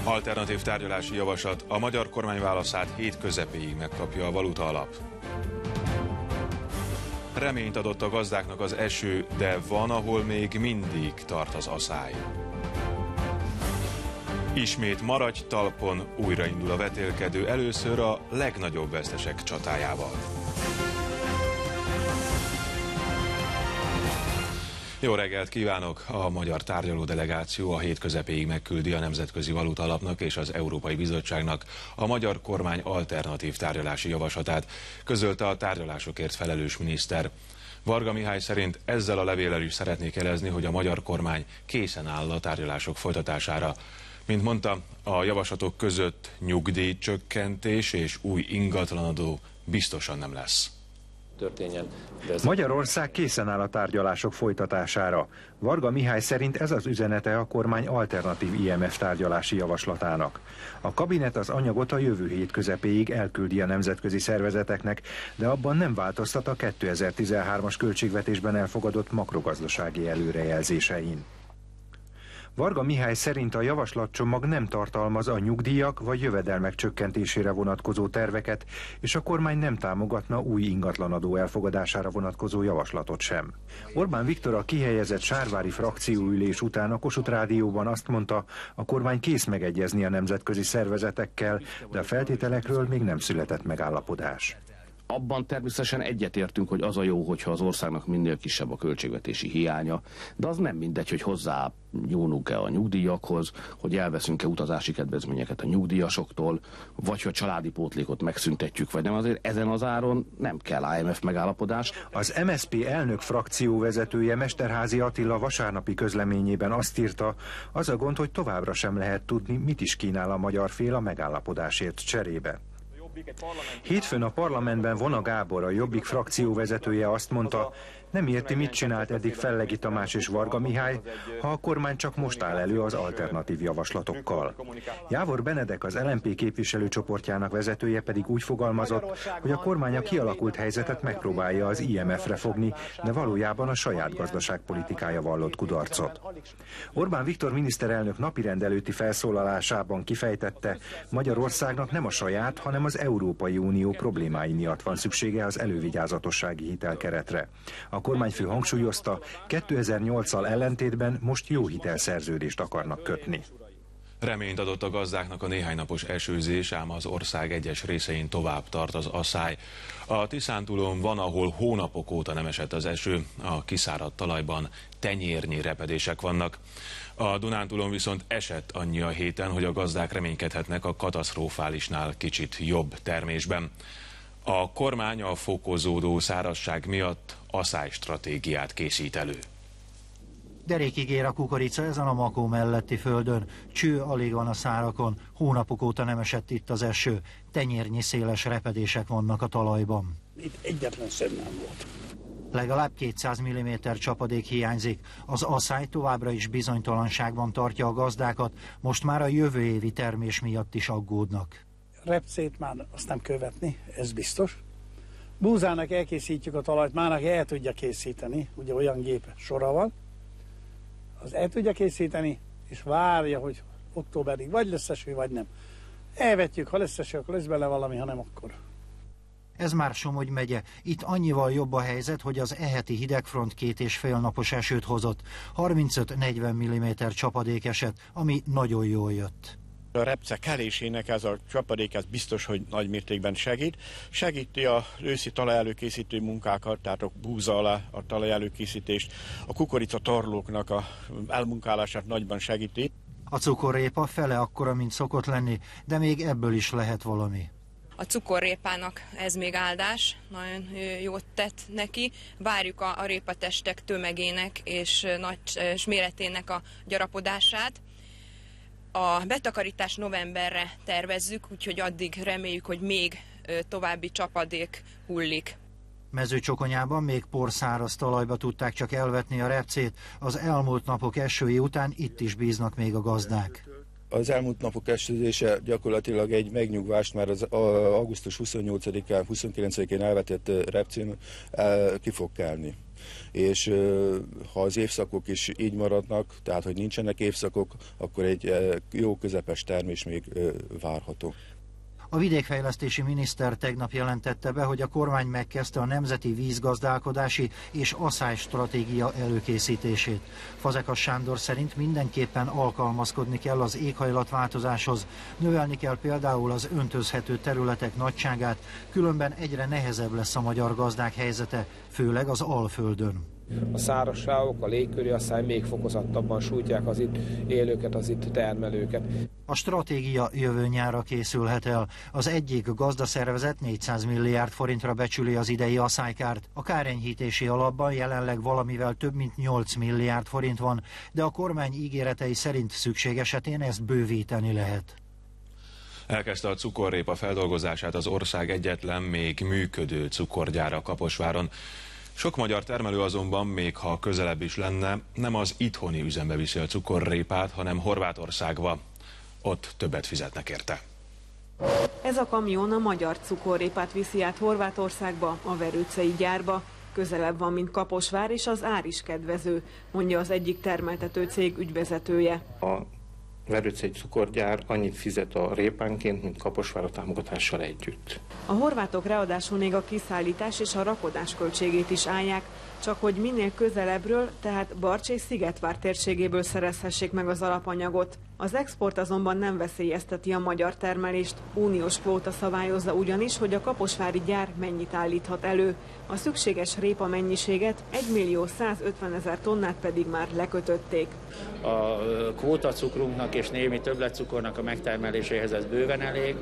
Alternatív tárgyalási javaslat. A magyar kormány válaszát hét közepéig megkapja a valuta alap. Reményt adott a gazdáknak az eső, de van, ahol még mindig tart az aszály. Ismét maradj talpon, újraindul a vetélkedő, először a legnagyobb vesztesek csatájával. Jó reggelt kívánok! A magyar tárgyaló delegáció a hét közepéig megküldi a Nemzetközi Valuta Alapnak és az Európai Bizottságnak a magyar kormány alternatív tárgyalási javaslatát, közölte a tárgyalásokért felelős miniszter. Varga Mihály szerint ezzel a levéllel is szeretnék jelezni, hogy a magyar kormány készen áll a tárgyalások folytatására. Mint mondta, a javaslatok között nyugdíjcsökkentés és új ingatlanadó biztosan nem lesz. Magyarország készen áll a tárgyalások folytatására. Varga Mihály szerint ez az üzenete a kormány alternatív IMF tárgyalási javaslatának. A kabinet az anyagot a jövő hét közepéig elküldi a nemzetközi szervezeteknek, de abban nem változtat a 2013-as költségvetésben elfogadott makrogazdasági előrejelzésein. Varga Mihály szerint a javaslatcsomag nem tartalmaz a nyugdíjak vagy jövedelmek csökkentésére vonatkozó terveket, és a kormány nem támogatna új ingatlanadó elfogadására vonatkozó javaslatot sem. Orbán Viktor a kihelyezett sárvári frakcióülés után a Kossuth Rádióban azt mondta, a kormány kész megegyezni a nemzetközi szervezetekkel, de a feltételekről még nem született megállapodás. Abban természetesen egyetértünk, hogy az a jó, hogyha az országnak minél kisebb a költségvetési hiánya, de az nem mindegy, hogy hozzá nyúlunk-e a nyugdíjakhoz, hogy elveszünk-e utazási kedvezményeket a nyugdíjasoktól, vagy hogy a családi pótlékot megszüntetjük, vagy nem. Azért ezen az áron nem kell IMF megállapodás. Az MSZP elnök frakcióvezetője Mesterházy Attila vasárnapi közleményében azt írta, az a gond, hogy továbbra sem lehet tudni, mit is kínál a magyar fél a megállapodásért cserébe. Hétfőn a parlamentben Vona Gábor, a Jobbik frakcióvezetője azt mondta, nem érti, mit csinált eddig Fellegi Tamás és Varga Mihály, ha a kormány csak most áll elő az alternatív javaslatokkal. Jávor Benedek, az LMP képviselőcsoportjának vezetője pedig úgy fogalmazott, hogy a kormány a kialakult helyzetet megpróbálja az IMF-re fogni, de valójában a saját gazdaságpolitikája vallott kudarcot. Orbán Viktor miniszterelnök napirend előtti felszólalásában kifejtette, Magyarországnak nem a saját, hanem az Európai Unió problémái miatt van szüksége az elővigyázatossági hitelkeretre. A kormányfő hangsúlyozta, 2008-al ellentétben most jó hitelszerződést akarnak kötni. Reményt adott a gazdáknak a néhány napos esőzés, ám az ország egyes részein tovább tart az aszály. A Tiszántúlon van, ahol hónapok óta nem esett az eső, a kiszáradt talajban tenyérnyi repedések vannak. A Dunántúlon viszont esett annyi a héten, hogy a gazdák reménykedhetnek a katasztrofálisnál kicsit jobb termésben. A kormány a fokozódó szárazság miatt aszálystratégiát készít elő. Derékig ér a kukorica ezen a Makó melletti földön. Cső alig van a szárakon, hónapok óta nem esett itt az eső. Tenyérnyi széles repedések vannak a talajban. Itt egyetlen szem nem volt. Legalább 200 mm csapadék hiányzik. Az aszály továbbra is bizonytalanságban tartja a gazdákat, most már a jövő évi termés miatt is aggódnak. Repcét már azt nem követni, ez biztos. Búzának elkészítjük a talajt, mának el tudja készíteni, ugye olyan gép sora van. Az el tudja készíteni, és várja, hogy októberig vagy lesz eső, vagy nem. Elvetjük, ha lesz eső, akkor lesz bele valami, ha nem, akkor. Ez már Somogy megye. Itt annyival jobb a helyzet, hogy az eheti hidegfront 2,5 napos esőt hozott. 35-40 mm csapadék esett, ami nagyon jól jött. A repce kelésének ez a csapadék, ez biztos, hogy nagy mértékben segít. Segíti az őszi talajelőkészítő munkákat, tehát a búza alá a talajelőkészítést, a kukorica tarlóknak a elmunkálását nagyban segíti. A cukorrépa fele akkora, mint szokott lenni, de még ebből is lehet valami. A cukorrépának ez még áldás, nagyon jót tett neki. Várjuk a répatestek tömegének és nagy méretének a gyarapodását. A betakarítást novemberre tervezzük, úgyhogy addig reméljük, hogy még további csapadék hullik. Mezőcsokonyában még porszáraz talajba tudták csak elvetni a repcét, az elmúlt napok esői után itt is bíznak még a gazdák. Az elmúlt napok esőzése gyakorlatilag egy megnyugvást, már az augusztus 28-án, 29-én elvetett repcén ki fog kelni. és ha az évszakok is így maradnak, tehát hogy nincsenek évszakok, akkor egy jó közepes termés még várható. A vidékfejlesztési miniszter tegnap jelentette be, hogy a kormány megkezdte a nemzeti vízgazdálkodási és aszálystratégia előkészítését. Fazekas Sándor szerint mindenképpen alkalmazkodni kell az éghajlatváltozáshoz, növelni kell például az öntözhető területek nagyságát, különben egyre nehezebb lesz a magyar gazdák helyzete, főleg az Alföldön. A szárazságok, a légköri asszály még fokozottabban sújtják az itt élőket, az itt termelőket. A stratégia jövő nyárra készülhet el. Az egyik gazdaszervezet 400 milliárd forintra becsüli az idei aszálykárt. A kárenyhítési alapban jelenleg valamivel több mint 8 milliárd forint van, de a kormány ígéretei szerint szükség esetén ezt bővíteni lehet. Elkezdte a cukorrépa feldolgozását az ország egyetlen még működő cukorgyára Kaposváron. Sok magyar termelő azonban, még ha közelebb is lenne, nem az itthoni üzembe viszi a cukorrépát, hanem Horvátországba. Ott többet fizetnek érte. Ez a kamion a magyar cukorrépát viszi át Horvátországba, a verőcei gyárba. Közelebb van, mint Kaposvár, és az ár is kedvező, mondja az egyik termeltető cég ügyvezetője. A verőcei cukorgyár annyit fizet a répánként, mint Kaposvár a támogatással együtt. A horvátok ráadásul még a kiszállítás és a rakodás költségét is állják, csak hogy minél közelebbről, tehát Barcs és Szigetvár térségéből szerezhessék meg az alapanyagot. Az export azonban nem veszélyezteti a magyar termelést. Uniós kvóta szabályozza ugyanis, hogy a kaposvári gyár mennyit állíthat elő. A szükséges répa mennyiséget 1.150.000 tonnát pedig már lekötötték. A kvótacukrunknak és némi többletcukornak a megtermeléséhez ez bőven elég,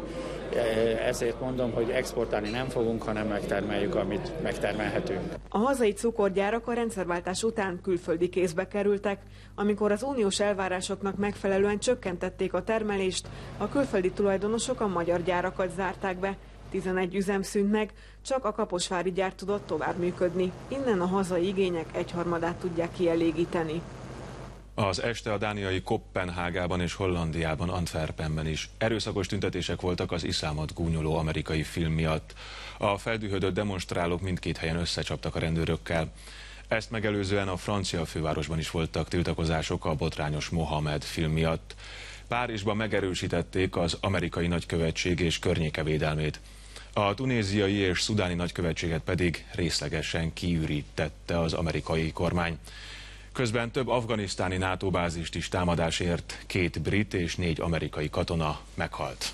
ezért mondom, hogy exportálni nem fogunk, hanem megtermeljük, amit megtermelhetünk. A hazai cukorgyárak a rendszerváltás után külföldi kézbe kerültek. Amikor az uniós elvárásoknak megfelelően csökkentették a termelést, a külföldi tulajdonosok a magyar gyárakat zárták be. 11 üzem szűnt meg, csak a kaposvári gyár tudott tovább működni. Innen a hazai igények egyharmadát tudják kielégíteni. Az este a dániai Koppenhágában és Hollandiában, Antwerpenben is erőszakos tüntetések voltak az iszlámot gúnyoló amerikai film miatt. A feldühödött demonstrálók mindkét helyen összecsaptak a rendőrökkel. Ezt megelőzően a francia fővárosban is voltak tiltakozások a botrányos Mohamed film miatt. Párizsban megerősítették az amerikai nagykövetség és környéke védelmét. A tunéziai és szudáni nagykövetséget pedig részlegesen kiürítette az amerikai kormány. Közben több afganisztáni NATO bázist is támadásért 2 brit és 4 amerikai katona meghalt.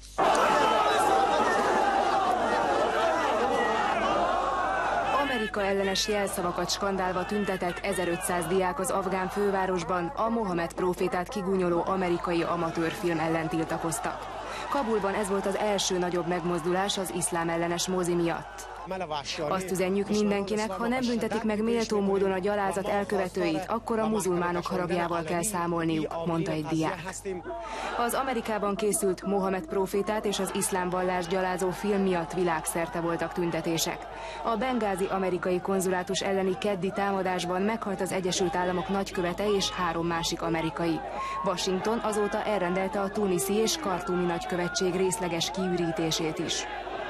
Amerika ellenes jelszavakat skandálva tüntetett 1500 diák az afgán fővárosban, a Mohamed prófétát kigúnyoló amerikai amatőrfilm ellen tiltakoztak. Kabulban ez volt az első nagyobb megmozdulás az iszlám ellenes mozi miatt. Azt üzenjük mindenkinek, ha nem büntetik meg méltó módon a gyalázat elkövetőit, akkor a muzulmánok haragjával kell számolniuk, mondta egy diák. Az Amerikában készült Mohamed prófétát és az iszlám vallást gyalázó film miatt világszerte voltak tüntetések. A bengázi amerikai konzulátus elleni keddi támadásban meghalt az Egyesült Államok nagykövete és 3 másik amerikai. Washington azóta elrendelte a tuniszi és kartúmi nagykövetség részleges kiürítését is.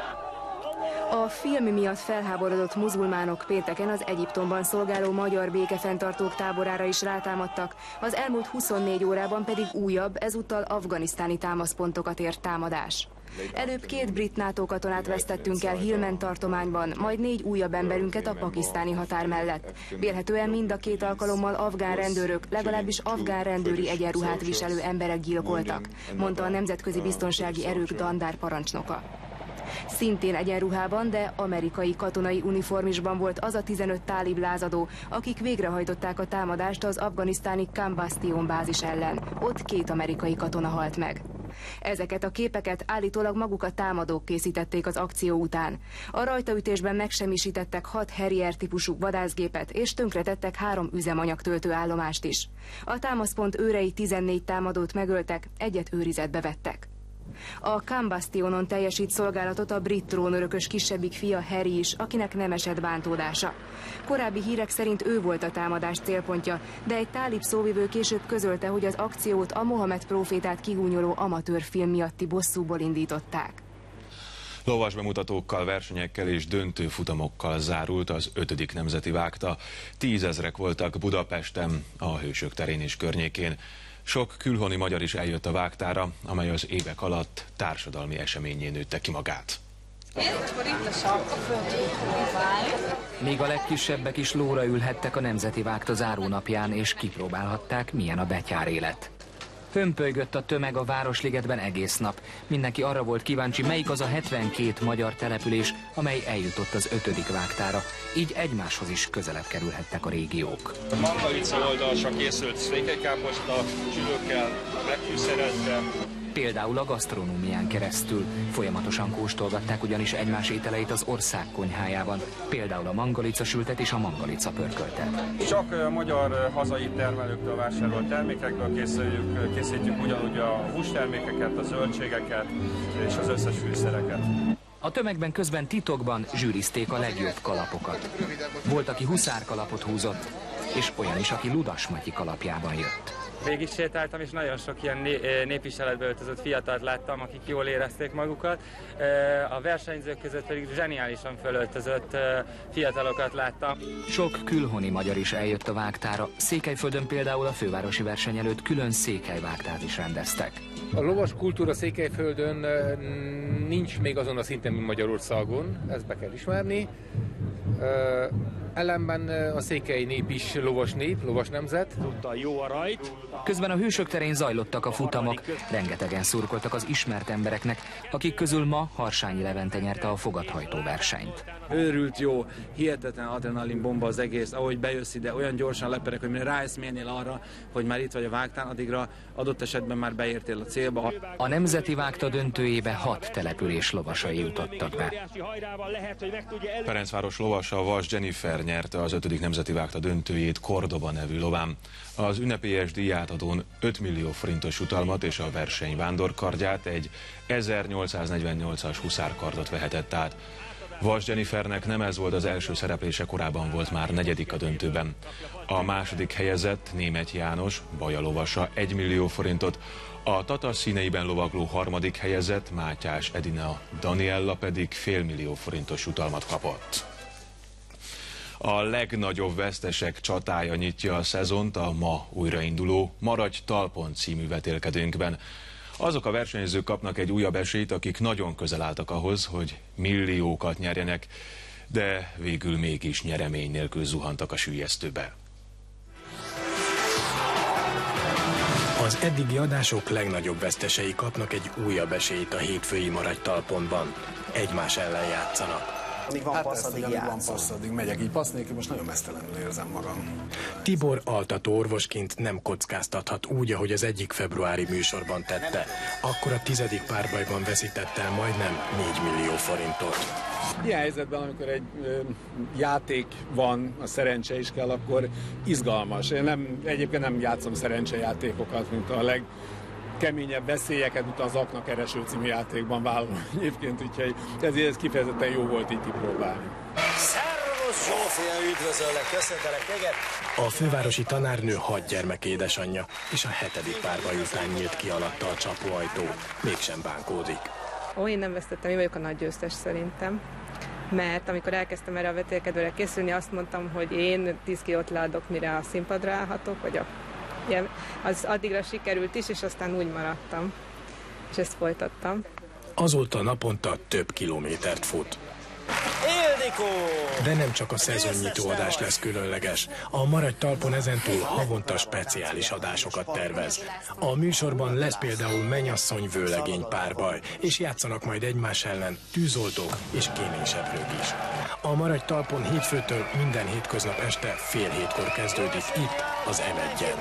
A film miatt felháborodott muzulmánok pénteken az Egyiptomban szolgáló magyar békefenntartók táborára is rátámadtak, az elmúlt 24 órában pedig újabb, ezúttal afganisztáni támaszpontokat ért támadás. Előbb 2 brit NATO katonát vesztettünk el Helmand tartományban, majd 4 újabb emberünket a pakisztáni határ mellett. Vélhetően mind a 2 alkalommal afgán rendőrök, legalábbis afgán rendőri egyenruhát viselő emberek gyilkoltak, mondta a Nemzetközi Biztonsági Erők dandár parancsnoka. Szintén egyenruhában, de amerikai katonai uniformisban volt az a 15 tálib lázadó, akik végrehajtották a támadást az afganisztáni Camp Bastion bázis ellen. Ott 2 amerikai katona halt meg. Ezeket a képeket állítólag maguk a támadók készítették az akció után. A rajtaütésben megsemmisítettek 6 Harrier-típusú vadászgépet, és tönkretettek 3 üzemanyagtöltő állomást is. A támaszpont őrei 14 támadót megöltek, 1 őrizetbe vettek. A Camp Bastionon teljesít szolgálatot a brit trónörökös kisebbik fia Harry is, akinek nem esett bántódása. Korábbi hírek szerint ő volt a támadás célpontja, de egy tálib szóvivő később közölte, hogy az akciót a Mohamed prófétát kigúnyoló amatőrfilm miatti bosszúból indították. Lovas bemutatókkal, versenyekkel és döntőfutamokkal zárult az 5. nemzeti vágta. 10 000-ek voltak Budapesten, a Hősök terén és környékén. Sok külhoni magyar is eljött a vágtára, amely az évek alatt társadalmi eseményé nőtte ki magát. Még a legkisebbek is lóra ülhettek a nemzeti vágta zárónapján, és kipróbálhatták, milyen a betyár élet. Hömpölygött a tömeg a Városligetben egész nap. Mindenki arra volt kíváncsi, melyik az a 72 magyar település, amely eljutott az 5. vágtára. Így egymáshoz is közelebb kerülhettek a régiók. A Mangalica oldalra készült székelykáposzta, csülökkel megfűszerezve. Például a gasztronómián keresztül. Folyamatosan kóstolgatták ugyanis egymás ételeit az ország konyhájában. Például a mangalica sültet és a mangalica pörköltet. Csak magyar hazai termelőktől vásárolt termékekből készítjük ugyanúgy a hústermékeket, a zöldségeket és az összes fűszereket. A tömegben közben titokban zsűrizték a legjobb kalapokat. Volt, aki huszárkalapot húzott, és olyan is, aki Ludas Matyi kalapjában jött. Végig sétáltam, és nagyon sok ilyen népviseletbe öltözött fiatalt láttam, akik jól érezték magukat. A versenyzők között pedig zseniálisan fölöltözött fiatalokat láttam. Sok külhoni magyar is eljött a vágtára. Székelyföldön például a fővárosi verseny előtt külön székelyvágtát is rendeztek. A lovas kultúra Székelyföldön nincs még azon a szinten, mint Magyarországon, ezt be kell ismerni. Ellenben a székely nép is lovas nép, lovas nemzet. Jó a rajt. Közben a Hősök terén zajlottak a futamok, rengetegen szurkoltak az ismert embereknek, akik közül ma Harsányi Levente nyerte a fogathajtó versenyt. Őrült jó, hihetetlen adrenalin bomba az egész, ahogy bejössz ide, olyan gyorsan leperek, hogy mire rájössz mérnél arra, hogy már itt vagy a vágtán, addigra adott esetben már beértél a célba. A nemzeti vágta döntőjébe 6 település lovasai jutottak be. Ferencváros lovasa Vas Jennifer nyerte az 5. nemzeti vágta döntőjét Kordoba nevű lován. Az ünnepélyes díjátadón 5 millió forintos jutalmat és a verseny vándorkardját, egy 1848-as huszárkardot vehetett át. Vas Jennifernek nem ez volt az első szereplése, korábban volt már 4. a döntőben. A második helyezett Németh János, Baja lovasa 1 millió forintot, a Tata színeiben lovagló 3. helyezett Mátyás Edina Daniella pedig $500 000 forintos jutalmat kapott. A legnagyobb vesztesek csatája nyitja a szezont a ma újrainduló Maradj talpon című vetélkedőnkben. Azok a versenyzők kapnak egy újabb esélyt, akik nagyon közel álltak ahhoz, hogy milliókat nyerjenek, de végül mégis nyeremény nélkül zuhantak a süllyesztőbe. Az eddigi adások legnagyobb vesztesei kapnak egy újabb esélyt a hétfői Maradj talponban. Egymás ellen játszanak. Amíg van passz, addig játszom. Addig megyek, így passz nélkül most nagyon mesztelenül érzem magam. Tibor altató orvosként nem kockáztathat úgy, ahogy az egyik februári műsorban tette. Akkor a 10. párbajban veszített el majdnem 4 millió forintot. Ilyen helyzetben, amikor egy játék van, a szerencse is kell, akkor izgalmas. Én egyébként nem játszom szerencsejátékokat, mint a legkeményebb veszélyeket, mint az Akna kereső című játékban vállalom egyébként, úgyhogy ez kifejezetten jó volt így kipróbálni. Szervusz Zsófia, üdvözöllek, köszöntelek téged! A fővárosi tanárnő 6 gyermek édesanyja, és a 7. párbaj után nyílt ki alatta a csapóajtó. Mégsem bánkódik. Én nem vesztettem, én vagyok a nagy győztes szerintem. Mert amikor elkezdtem erre a vetélkedőre készülni, azt mondtam, hogy én 10 kilót leadok, mire a színpadra állhatok, vagy az addigra sikerült is, és aztán úgy maradtam. És ezt folytattam. Azóta naponta több kilométert fut. Ildikó! De nem csak a szezonnyitó adás lesz különleges. A Maradj talpon ezentúl havonta speciális adásokat tervez. A műsorban lesz például mennyasszony vőlegény párbaj, és játszanak majd egymás ellen tűzoltók és kéményseprők is. A Maradj talpon hétfőtől minden hétköznap este fél 7-kor kezdődik itt az M1-en.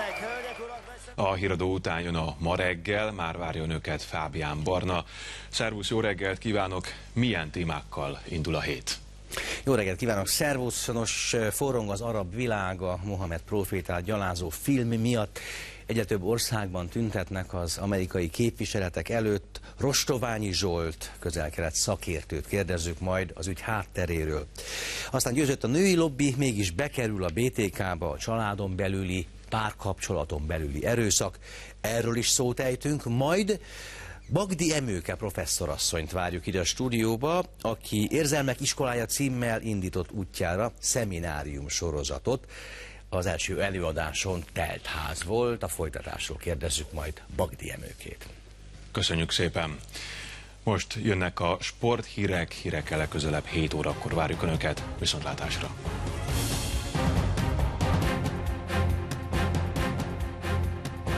A híradó után jön a Ma reggel, már várja önöket Fábián Barna. Szervusz, jó reggelt kívánok! Milyen témákkal indul a hét? Jó reggelt kívánok, szervusz! Nos, forrong az arab világ a Mohamed prófétát gyalázó film miatt. Egyre több országban tüntetnek az amerikai képviseletek előtt. Rostoványi Zsolt, közel-kelet szakértőt kérdezzük majd az ügy hátteréről. Aztán győzött a női lobby, mégis bekerül a BTK-ba a családon belüli, párkapcsolaton belüli erőszak. Erről is szót ejtünk, majd Bagdi Emőke professzorasszonyt várjuk ide a stúdióba, aki Érzelmek iskolája címmel indított útjára szeminárium sorozatot. Az első előadáson telt ház volt, a folytatásról kérdezzük majd Bagdi Emőkét. Köszönjük szépen! Most jönnek a sporthírek, hírekkel legközelebb 7 órakor várjuk Önöket, viszontlátásra!